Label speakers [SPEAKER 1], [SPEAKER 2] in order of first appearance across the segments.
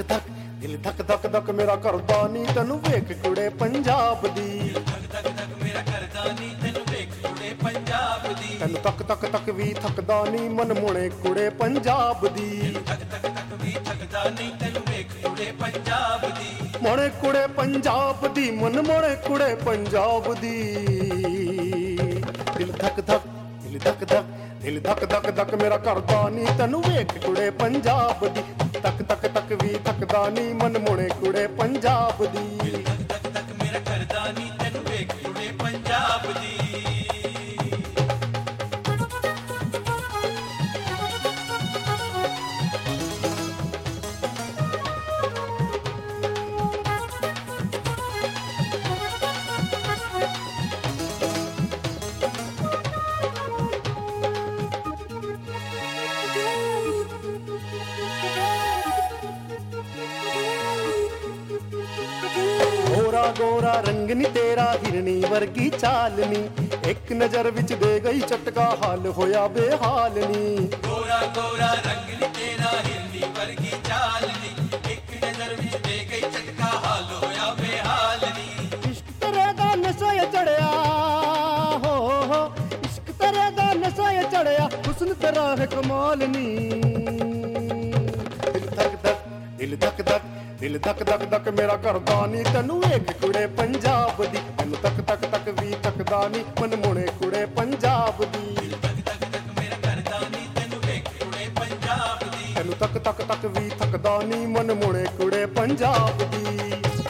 [SPEAKER 1] ਦਿਲ ਧੱਕ ਧੱਕ ਧੱਕ ਮੇਰਾ ਕਰਦਾ ਨੀ ਤੈਨੂੰ ਵੇਖ ਕੁੜੇ ਪੰਜਾਬ ਦੀ।
[SPEAKER 2] ਮੇਰਾ ਕਰਦਾ ਨੀ ਤੈਨੂੰ ਵੇਖ ਕੁੜੇ ਪੰਜਾਬ ਦੀ।
[SPEAKER 1] ਤੈਨੂੰ ਤੱਕ ਤੱਕ ਤੱਕ ਵੀ ਥੱਕਦਾ ਨੀ ਮਨ ਮੋਣੇ ਕੁੜੇ ਪੰਜਾਬ ਦੀ।
[SPEAKER 2] ਤੱਕ ਤੱਕ ਤੱਕ ਵੀ ਥੱਕਦਾ ਨੀ ਤੈਨੂੰ ਵੇਖ ਕੁੜੇ ਪੰਜਾਬ ਦੀ।
[SPEAKER 1] ਮੋਣੇ ਕੁੜੇ ਪੰਜਾਬ ਦੀ ਮਨ ਮੋਣੇ ਕੁੜੇ ਪੰਜਾਬ ਦੀ। ਦਿਲ ਧੱਕ ਧੱਕ ਦਿਲ ਧੱਕ ਧੱਕ ਦਿਲ ਧੱਕ ਧੱਕ ਧੱਕ ਮੇਰਾ ਕਰਦਾ ਨੀ ਤੈਨੂੰ ਵੇਖ ਕੁੜੇ ਪੰਜਾਬ ਦੀ। ਤੱਕ ਤੱਕ ਤੱਕ ਵੀ ਥੱਕਦਾ ਨੀ ਮਨ ਮੋਣੇ ਕੁੜੇ ਪੰਜਾਬ ਦੀ।
[SPEAKER 2] ਤੱਕ ਤੱਕ ਮੇਰਾ ਕਰਦਾ ਨੀ ਤੈਨੂੰ ਵੇਖ ਕੁੜੇ ਪੰਜਾਬ ਦੀ।
[SPEAKER 1] ਗੋਰਾ ਗੋਰਾ ਰੰਗ ਨੀ ਤੇਰਾ ਹਿਰਨੀ ਵਰਗੀ ਚਾਲ ਨੀ। ਇੱਕ ਨਜ਼ਰ ਵਿੱਚ ਦੇ ਗਈ ਚਟਕਾ ਹਾਲ ਹੋਇਆ ਬੇਹਾਲ ਨੀ।
[SPEAKER 2] ਗੋਰਾ ਗੋਰਾ ਰੰਗ ਨੀ ਤੇਰਾ ਹਿਰਨੀ ਵਰਗੀ ਚਾਲ ਨੀ। ਇੱਕ ਨਜ਼ਰ ਵਿੱਚ ਦੇ ਗਈ ਚਟਕਾ ਹਾਲ ਹੋਇਆ ਬੇਹਾਲ ਨੀ।
[SPEAKER 1] ਇਸ਼ਕ ਤੇਰੇ ਦਾ ਨਸ਼ਾ ਚੜਿਆ ਹੋ ਇਸ਼ਕ ਤੇਰੇ ਦਾ ਨਸ਼ਾ ਚੜਿਆ ਹੁਸਨ ਤੇਰਾ ਹੈ ਕਮਾਲ ਨੀ। ਦਿਲ ਧੱਕ ਧੱਕ ਦਿਲ ਧੱਕ ਧੱਕ ਦਿਲ ਧੱਕ ਧੱਕ ਧੱਕ ਮੇਰਾ ਕਰਦਾ ਨੀ ਤੈਨੂੰ ਵੇਖ ਕੁੜੇ ਪੰਜਾਬ ਦੀ। ਤੈਨੂੰ ਤੱਕ ਤੱਕ ਤੱਕ ਵੀ ਥੱਕਦਾ ਨੀ ਮਨ ਮੋਣੇ ਕੁੜੇ ਪੰਜਾਬ ਦੀ।
[SPEAKER 2] ਤੱਕ ਤੱਕ ਤੱਕ ਮੇਰਾ ਕਰਦਾ ਨੀ ਤੈਨੂੰ ਵੇਖ ਕੁੜੇ ਪੰਜਾਬ ਦੀ।
[SPEAKER 1] ਤੈਨੂੰ ਤੱਕ ਤੱਕ ਤੱਕ ਵੀ ਥੱਕਦਾ ਨੀ ਮਨ ਮੋਣੇ ਕੁੜੇ ਪੰਜਾਬ ਦੀ।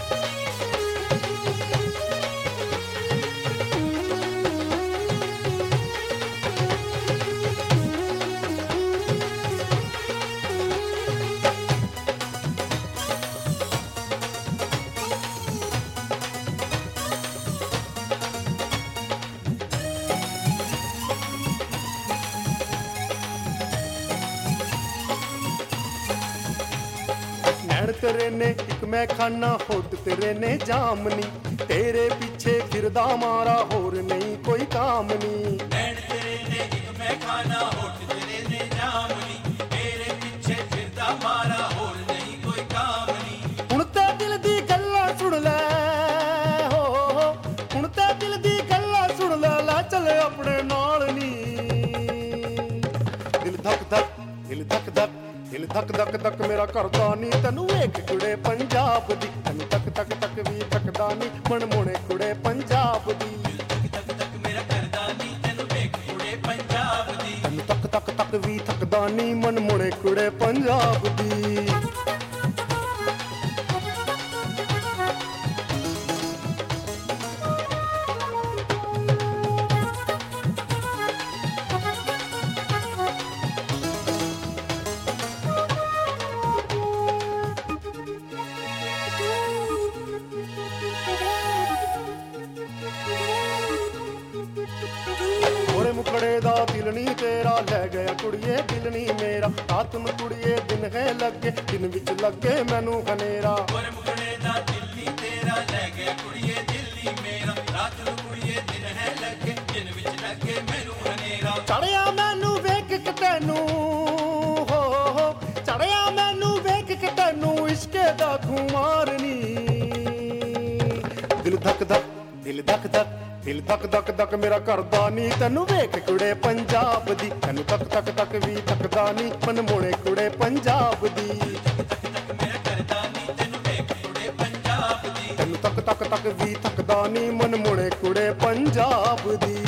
[SPEAKER 1] ਨੈਣ ਤੇਰੇ ਨੇ ਇੱਕ ਮੈਂ ਖਾਨਾ ਹੋਟ ਤੇਰੇ ਨੇ ਜਾਮਨੀ। ਤੇਰੇ ਪਿੱਛੇ ਫਿਰਦਾ ਮਾਰਾ ਹੋਰ ਨਹੀਂ ਕੋਈ ਕਾਮ ਨੀ।
[SPEAKER 2] ਨੈਣ ਤੇਰੇ ਨੇ ਇੱਕ ਮੈਂ ਖਾਨਾ ਹੋਟ ਤੇਰੇ ਨੇ ਜਾਮਨੀ। ਤੇਰੇ ਪਿੱਛੇ ਫਿਰਦਾ ਮਾਰਾ ਹੋਰ ਨਹੀਂ ਕੋਈ ਕਾਮ ਨੀ।
[SPEAKER 1] ਹੁਣ ਤੇ ਦਿਲ ਦੀ ਗੱਲਾਂ ਸੁਣ ਲੈ ਹੋ ਹੁਣ ਤੇ ਦਿਲ ਦੀ ਗੱਲਾਂ ਸੁਣ ਲੈ ਲੈ ਚੱਲ ਆਪਣੇ ਨਾਲ ਨੀ। ਦਿਲ ਧੱਕ ਧੱਕ ਦਿਲ ਧੱਕ ਧੱਕ ਦਿਲ ਧੱਕ ਧੱਕ ਧੱਕ ਮੇਰਾ ਕਰਦਾ ਨੀ ਤੈਨੂੰ ਵੇਖ ਕੁੜੇ ਪੰਜਾਬ ਦੀ। ਤੈਨੂੰ ਤੱਕ ਤੱਕ ਤੱਕ ਵੀ ਥੱਕਦਾ ਨੀ ਮਨ ਮੋਣੇ ਕੁੜੇ ਪੰਜਾਬ ਦੀ।
[SPEAKER 2] ਤੱਕ ਤੱਕ ਤੱਕ ਮੇਰਾ ਕਰਦਾ ਨੀ ਤੈਨੂੰ ਵੇਖ ਕੁੜੇ ਪੰਜਾਬ ਦੀ।
[SPEAKER 1] ਤੈਨੂੰ ਤੱਕ ਤੱਕ ਤੱਕ ਵੀ ਥੱਕਦਾ ਨੀ ਮਨ ਮੋਣੇ ਕੁੜੇ ਪੰਜਾਬ ਦੀ। ਓਰੇ ਮੁਕੜੇ ਦਾ ਦਿਲ ਨੀ ਤੇਰਾ ਲੈ ਗਿਆ ਕੁੜੀਏ ਦਿਲ ਨੀ ਮੇਰਾ। ਰਾਤ ਨੂੰ ਕੁੜੀਏ ਦਿਨ ਹੈ ਲੱਗੇ ਦਿਨ ਵਿੱਚ ਲੱਗੇ ਮੈਨੂੰ ਹਨੇਰਾ।
[SPEAKER 2] ਓਰੇ ਮੁਕੜੇ ਦਾ ਦਿਲ ਨੀ ਤੇਰਾ ਲੈ ਗਿਆ ਕੁੜੀਏ ਦਿਲ ਨੀ ਮੇਰਾ। ਰਾਤ ਨੂੰ ਕੁੜੀਏ ਦਿਨ ਹੈ ਲੱਗੇ ਦਿਨ ਵਿੱਚ ਲੱਗੇ ਮੈਨੂੰ ਹਨੇਰਾ।
[SPEAKER 1] ਚੜਿਆ ਮੈਨੂੰ ਵੇਖ ਕੇ ਤੈਨੂੰ ਹੋ ਚੜਿਆ ਮੈਨੂੰ ਵੇਖ ਕੇ ਤੈਨੂੰ ਇਸ਼ਕੇ ਦਾ ਖੁਮਾਰ ਨੀ। ਦਿਲ ਧੱਕ ਧੱਕ ਦਿਲ ਧੱਕ ਧੱਕ ਦਿਲ ਧੱਕ ਧੱਕ ਧੱਕ ਮੇਰਾ ਕਰਦਾ ਨੀ ਤੈਨੂੰ ਵੇਖ ਕੁੜੇ ਪੰਜਾਬ ਦੀ। ਤੈਨੂੰ ਤੱਕ ਤੱਕ ਤੱਕ ਵੀ ਥੱਕਦਾ ਨੀ ਮਨ ਮੋਣੇ ਕੁੜੇ ਪੰਜਾਬ ਦੀ।
[SPEAKER 2] ਮੇਰਾ ਕਰਦਾ ਨੀ ਤੈਨੂੰ ਵੇਖ ਕੁੜੇ ਪੰਜਾਬ ਦੀ।
[SPEAKER 1] ਤੈਨੂੰ ਤੱਕ ਤੱਕ ਤੱਕ ਵੀ ਥੱਕਦਾ ਨੀ ਮਨ ਮੋਣੇ ਕੁੜੇ ਪੰਜਾਬ ਦੀ।